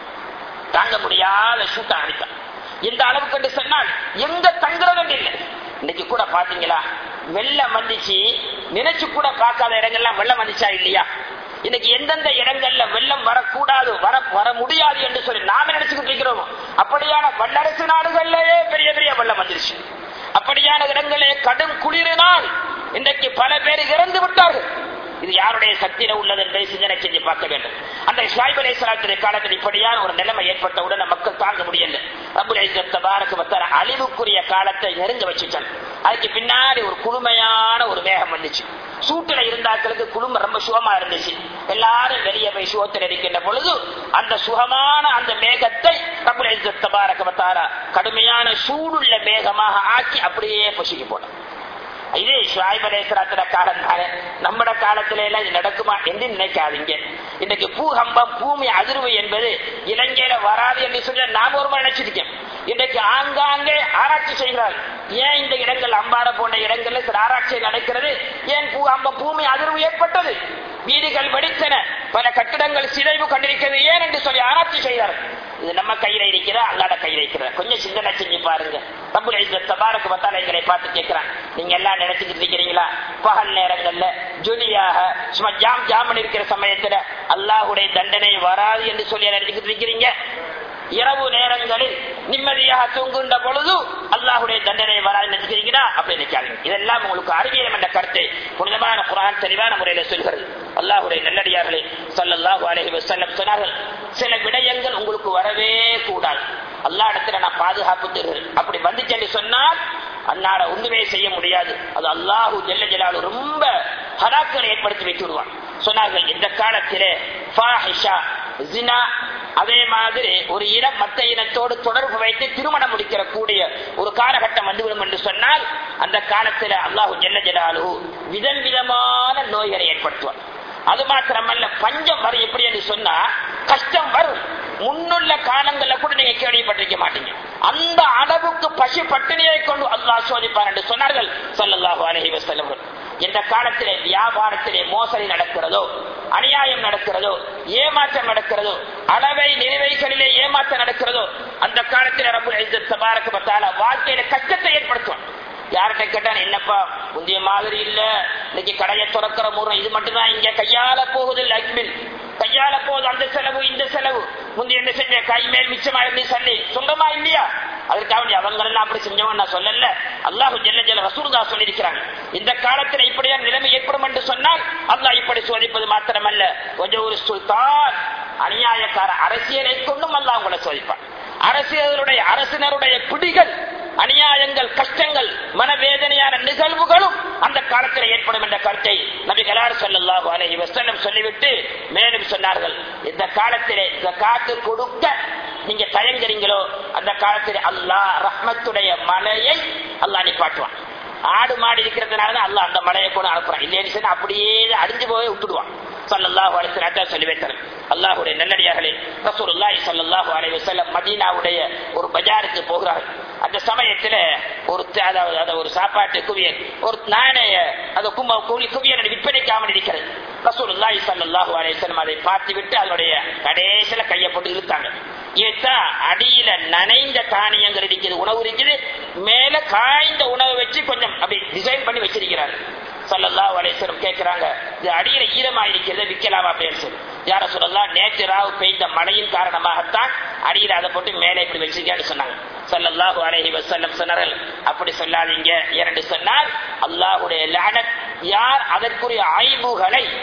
தாங்க முடியாத சூட்டா அடித்தான். இந்த அளவுக்கு என்று சொன்னால் எங்க தங்குறது இல்லை. இன்னைக்கு கூட பாத்தீங்களா வெள்ளம் வந்துச்சு, நினைச்சு கூட பார்க்காத இடங்கள்லாம் வெள்ளம் வந்துச்சா இல்லையா? இன்னைக்கு எந்தெந்த இடங்கள்ல வெள்ளம் வரக்கூடாது வர வர முடியாது என்று சொல்லி நாம நினைச்சுக்கிட்டு இருக்கிறோம். அப்படியான வல்லரசு நாடுகள்லயே பெரிய பெரிய வெள்ளம் வந்துருச்சு. அப்படியான இடங்களே கடும் குளிரினால் இன்றைக்கு பல பேர் இறந்து விட்டார்கள். இது யாருடைய சக்தியில உள்ளது என்பதை சிந்தனை செஞ்சு பார்க்க வேண்டும். அந்த ஷுஐப் அலைஹிஸ்ஸலாத்துடைய காலத்தில் இப்படியான ஒரு நிலைமை ஏற்பட்டவுடன் மக்கள் தாங்க முடியல. ரப்புல் இஸ்ஸத் தபாரக வ தஆலா அழிவுக்குரிய காலத்தை நெருங்க வச்சுட்டான். அதுக்கு பின்னாடி ஒரு குளுமையான ஒரு மேகம் வந்துச்சு. சூட்டில இருந்தாக்களுக்கு குளுமை ரொம்ப சுகமா இருந்துச்சு. எல்லாரும் வெளியே போய் சுகத்தில் இருக்கின்ற பொழுது அந்த சுகமான அந்த மேகத்தை ரப்புல் இஸ்ஸத் தபாரக வ தஆலா கடுமையான சூடுள்ள மேகமாக ஆக்கி அப்படியே பொசுக்கி போட்டான். இது ஷுஐப் அலைஹிஸ்ஸலாத்துடைய காலம் தானே. நம்மட காலத்தில எல்லாம் இது நடக்குமா என்று நினைக்காதீங்க. இன்னைக்கு பூகம்பம் பூமி அதிர்வு என்பது இலங்கையில வராது என்று சொல்ல நாம ஒரு நினைச்சிருக்கேன். இன்றைக்கு ஆங்காங்கே ஆராய்ச்சி செய்கிறார். ஏன் இந்த இடங்கள் அம்பாறை போன்ற இடங்கள்ல சில ஆராய்ச்சி நடக்கிறது, ஏன் பூகம்பம் பூமி அதிர்வு ஏற்பட்டது, வீடுகள் வெடித்தன, பல கட்டிடங்கள் சிதைவு கண்டிருக்கிறது, ஏன் என்று சொல்லி ஆராய்ச்சி செய்கிறார். இது நம்ம கையில இருக்கிற அல்லாத கையில இருக்கிற கொஞ்சம் சிந்தனை செஞ்சு பாருங்க. ரப்புல் இஸ்ஸத் தபாரக வ தஆலா எங்களை பார்த்து கேட்கிறான், நீங்க எல்லாம் நினைச்சுக்கிட்டு இருக்கிறீங்களா பகல் நேரங்கள்ல ஜொலியாக சும்மா ஜாம் ஜாமன் இருக்கிற சமயத்துல அல்லாஹ்வுடைய தண்டனை வராது என்று சொல்லி நினைச்சுக்கிட்டு இருக்கிறீங்க? இரவு நேரங்களில் நிம்மதியாக தூங்குகின்ற பொழுது அல்லாஹ்வுடைய தண்டனை வராது நினைக்கிறீங்களா? அப்படி நினைக்காதீங்க. இதெல்லாம் உங்களுக்கு அறிவியல் என்ற கருத்தை புனிதமான குர்ஆன் தெளிவான முறையில சொல்கிறது. அல்லாஹ்வுடைய நல்லடியார்களே ஸல்லல்லாஹு அலைஹி வஸல்லம் சொன்னார்கள், சில விடயங்கள் உங்களுக்கு வரவே கூடாது. அல்லாஹ் இடத்துல நான் பாதுகாப்பு தருகிறேன். அப்படி வந்துச்சு சொன்னால் அன்னால ஒன்றுமே செய்ய முடியாது. அது அல்லாஹு ஜல்ல ஜலாலுஹு ரொம்ப ஹலாக்களை ஏற்படுத்தி வைத்து விடுவான். சொன்னார்கள், இந்த காலத்திலே ஃபாஹிஷா ஜினா, அதே மாதிரி ஒரு இனம் மற்ற இனத்தோடு தொடர்பு வைத்து திருமணம் முடிக்கிற கூடிய ஒரு காலகட்டம் வந்துவிடும் என்று சொன்னால் அந்த காலத்தில் அல்லாஹு ஜல்ல ஜலாலுஹு விதம் விதமான நோய்களை ஏற்படுத்துவார். அது மாத்திரமல்ல, பஞ்சம் வரும். எப்படி என்று சொன்னா கஷ்டம் வரும். முன்னுள்ள காலங்கள்ல கூட நீங்க கேள்விப்பட்டிருக்க மாட்டீங்க. அந்த அளவுக்கு பசி பட்டினியை கொண்டு அல்லாஹ் சோதிப்பார் என்று சொன்னார்கள் ஸல்லல்லாஹு அலைஹி வஸல்லம். எந்த காலத்திலே வியாபாரத்திலே மோசடி நடக்கிறதோ, அநியாயம் நடக்கிறதோ, ஏமாற்றம் நடக்கிறதோ, அளவை நிறைவைகளிலே ஏமாற்றம் நடக்கிறதோ, அந்த காலத்தில் ரப்புல் இஸ்ஸத் தபாரக வ தஆலா வாழ்க்கையில கஷ்டத்தை ஏற்படுத்துவான். யார்கிட்ட கேட்டான், என்னப்பா முந்தைய மாதிரி இல்ல, இன்னைக்கு கடையை துறக்கிற முறை இது மட்டும்தான் இங்க கையால போகுது, லைக்மில் கையால போகுது, அந்த செலவு இந்த செலவு, முந்தைய என்ன செஞ்ச கை மேல் மிச்சமா இருந்து சொல்லி சொந்தமா இல்லையா? அதுக்காக அவங்க எல்லாம் அப்படி செஞ்சவங்க நான் சொல்லல. அல்லாஹு ஜல்ல ஜல்ல ரசூலுல்லாஹ் சொல்லியிருக்கிறாங்க, இந்த காலத்தில் இப்படியா நிலைமை ஏற்படும் என்று சொன்னால் அல்லாஹ் இப்படி சோதிப்பது மாத்திரமல்ல, ஒரு சுல்தான் அநியாயக்கார அரசியலை கொண்டும் அல்லாஹ் உங்களை சோதிப்பான். அரசியலுடைய அரசினருடைய பிடிகள், அநியாயங்கள், கஷ்டங்கள், மனவேதனையான நிகழ்வுகளும் அந்த காலத்தில் ஏற்படும் என்ற கருத்தை நபிகளார் ஸல்லல்லாஹு அலைஹி வஸல்லம் சொல்லிவிட்டு மேலும் சொன்னார்கள், இந்த காலத்திலே ஜகாத் கொடுக்க நீங்க தயங்குறீங்களோ அந்த காலத்தில் அல்லாஹ் ரஹ்மத்துடைய மலையை அல்லாஹ் நிப்பாட்டுவான். ஆடு மாடு இருக்கிறதுனாலதான் அல்லாஹ் அந்த மலையை கூட அனுப்புறான். இல்லைன்னு அப்படியே அடிஞ்சு போய் விட்டுடுவான். ஸல்லல்லாஹு அலைஹி வஸல்லம் சொல்லி வைத்தார். அல்லாஹ்வுடைய நல்லடியார்களே, ரசூலுல்லாஹி ஸல்லல்லாஹு அலைஹி வஸல்லம் மதீனாவுடைய ஒரு பஜாருக்கு போகிறார்கள். அந்த சமயத்துல ஒரு ஒரு சாப்பாட்டு குவியல், ஒரு நாணய அந்த கூலி குவியல் விற்பனைக்காமல் இருக்கிறது. ரசூலுல்லாஹி ஸல்லல்லாஹு அலைஹி வஸல்லம் அதை பார்த்து விட்டு அதனுடைய கடைசியில கையை போட்டு இழுத்தாங்க. ஏத்தா அடியில நனைந்த தானியங்கள் இருக்குது, உணவு இருக்குது, மேல காய்ந்த உணவு வச்சு கொஞ்சம் அப்படி டிசைன் பண்ணி வச்சிருக்கிறாங்க. ஸல்லல்லாஹு அலைஹி வஸல்லம் கேட்கிறாங்க, இது அடியில ஈரமா இருக்கிறத விற்கலாமா அப்படின்னு சொல்லி. யார சொல்லலாம், நேற்று ராவு பெய்த மழையின் காரணமாகத்தான் அடியில அதை போட்டு மேலே இப்படி வச்சிருக்கேன்னு சொன்னாங்க. ஸல்லல்லாஹு அலைஹி வஸல்லம் சொன்னார்கள், அப்படி சொல்லாதீங்க. ஏனென்று சொன்னால் அல்லாஹ்வுடைய லஅனத், யார் அதற்குரிய ஐபுகளை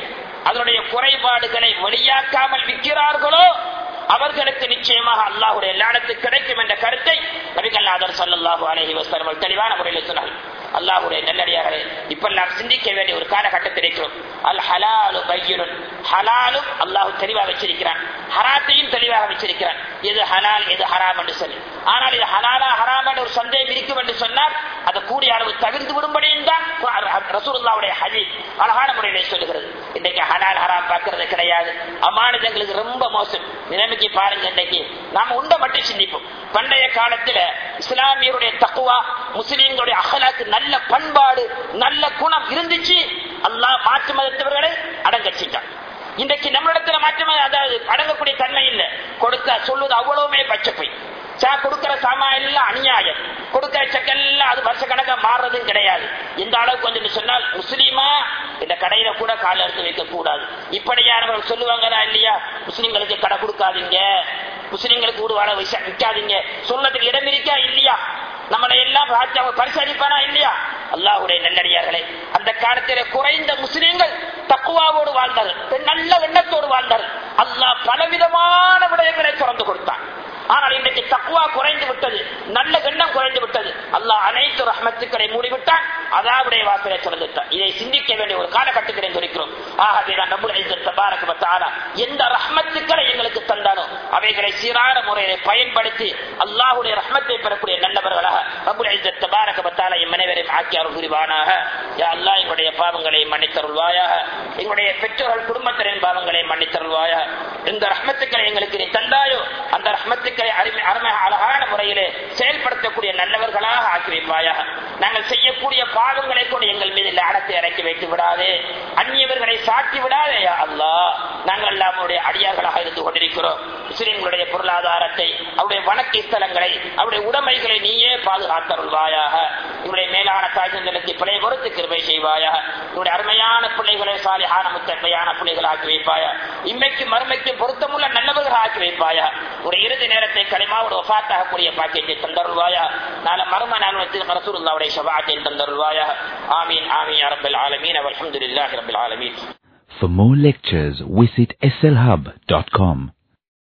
அதனுடைய குறைபாடுகளை வெளியாக்காமல் விற்கிறார்களோ அவர்களுக்கு நிச்சயமாக அல்லாஹ்வுடைய லானத்து கிடைக்கும் என்ற கருத்தை நபிகள் நாதர் ஸல்லல்லாஹு அலைஹி வஸல்லம் தெளிவான முறையில் சொன்னார்கள். அல்லாஹ்வுடைய நல்லடியார்களே, இப்பெல்லாம் சிந்திக்க வேண்டிய ஒரு காலகட்டத்தில் இருக்கிறோம். அல் ஹலாலு பையினுன், ஹலாலும் அல்லாஹ் தெளிவாக வச்சிருக்கிறான், ஹராத்தையும் தெளிவாக வச்சிருக்கிறான். எது ஹலால் எது ஹராம் என்று சொல்லி. ஆனால் இது ஹலாலா ஹராம் என்ற ஒரு சந்தேகம் இருக்கும் என்று சொன்னால் அதை கூடிய அளவு தவிர்த்து விடும்படியும் தான் ரசூலுல்லாஹ்வுடைய ஹதீஸ் அழகான முறையிலே சொல்லுகிறது. இன்றைக்கு ஹலால் ஹராம் பார்க்கறது கிடையாது. அமானிதங்களுக்கு ரொம்ப மோசம் நிலைமைக்கு பாருங்க. இன்றைக்கு நாம உண்ட மட்டும் சிந்திப்போம். பண்டைய காலத்துல இஸ்லாமியருடைய தக்குவா, முஸ்லிம்களுடைய அகலாக்கு, நல்ல பண்பாடு, நல்ல குணம் இருந்துச்சு. அல்லாஹ் மாற்று மதத்தவர்களை அடங்கச்சிட்டான். இன்றைக்கு நம்மளிடத்துல மாற்று மதம், அதாவது அடங்கக்கூடிய தன்மை இல்லை. கொடுக்க சொல்லுவது அவ்வளவுமே பச்சை. சா கொடுக்கிற சாமா எல்லாம் அநியாயம், கொடுக்கிற செக்கெல்லாம் அது வருஷ கணக்கா மாறுறதும் கிடையாது. எந்த அளவுக்கு வந்து சொன்னால் முஸ்லீமா இந்த கடையில கூட கால எடுத்து வைக்க கூடாது. இப்படியானவர்கள் சொல்லுவாங்களா இல்லையா, முஸ்லிம்களுக்கு கடை கொடுக்காதீங்க, முஸ்லிம்களுக்கு ஊடு வாழ விற்காதீங்க, சொல்லதுக்கு இடம் இருக்கா இல்லையா, நம்மளை எல்லாம் பரிசளிப்பானா இல்லையா. அல்லாஹ்வுடைய நல்லடியார்களே, அந்த காலத்திலே குறைந்த முஸ்லிம்கள் தக்குவாவோடு வாழ்ந்தார்கள், நல்ல எண்ணத்தோடு வாழ்ந்தார்கள். அல்லாஹ் பலவிதமான விடயங்களை திறந்து கொடுத்தான். ஆனால் இன்றைக்கு தக்குவா குறைந்து விட்டது, நல்ல எண்ணம் குறைந்து விட்டது. அல்லாஹ் அனைத்து ரஹ்மத்துக்களை மூடிவிட்டான், அதாவுடைய வாசலை திறந்துட்டான். இதை சிந்திக்க வேண்டிய ஒரு காலகட்டத்திலே இருக்கிறோம். ஆகவே நான் ரப்புல் இஸ்ஸத் தபாரக வ தஆலா எந்த ரஹ்மத்துக்களை எங்களுக்கு தந்தானோ அவைகளை சீரான முறையை பயன்படுத்தி அல்லாஹ்வுடைய ரஹ்மத்தை பெறக்கூடிய நல்லவர்களாக ரப்புல் இஸ்ஸத் தபாரக வ தஆலா எம் அனைவரையும் ஆக்கி அருள் புரிவானாக. யா அல்லாஹ், எங்களுடைய பாவங்களை மன்னித்தருள்வாயாக, எங்களுடைய பெற்றோர்கள் குடும்பத்தினரின் பாவங்களை மன்னித்தருள்வாயாக. இந்த ரஹ்மத்துக்களை எங்களுக்கு நீ தந்தாயோ அந்த ரஹ்மத்துக்களை அருமை அழகான முறையிலே செயல்படுத்தக்கூடிய நல்லவர்களாக ஆக்கி வைப்பாயாக. நாங்கள் செய்யக்கூடிய பாவங்களை கூட எங்கள் மீது லானத்தை இறக்கி வைத்து விடாதே, அந்நியவர்களை சாட்டி விடாதே. யா அல்லாஹ், நாங்கள் எல்லாம் உடைய அடியார்களாக இருந்து கொண்டிருக்கிறோம். முஸ்லிம்களுடைய பொருளாதாரத்தை, அவருடைய வணக்க ஸ்தலங்களை, அவருடைய உடைமைகளை நீயே பாதுகாத்தருள்வாயாக. உங்களுடைய மேலான தாய்ந்தலுக்கு பிழை பொறுத்து கிருபை செய்வாயாக. உங்களுடைய அருமையான பிள்ளைகளை சாலிஹான முத்தன்மையான பிள்ளைகள் ஆக்கி வைப்பாயா. இம்மைக்கு மறுமைக்கு பொருத்தமுள்ள நல்லவர்கள் ஆக்கி வைப்பாயா. ஒரு இறுதி நேரத்தை களிமாவோடு வஃபாத்தாகக்கூடிய பாக்கியத்தை தந்தருள்வாயா. நாள மர்ம நாளுக்கு ரசூலுல்லாஹ்வுடைய ஷஃபாஅத்தை தந்தருள்வாயா. ஆமீன் ஆமீன் யா ரப்பல் ஆலமீன். வல்ஹம்துலில்லாஹி ரப்பில் ஆலமீன். For more lectures, visit S L hub dot com.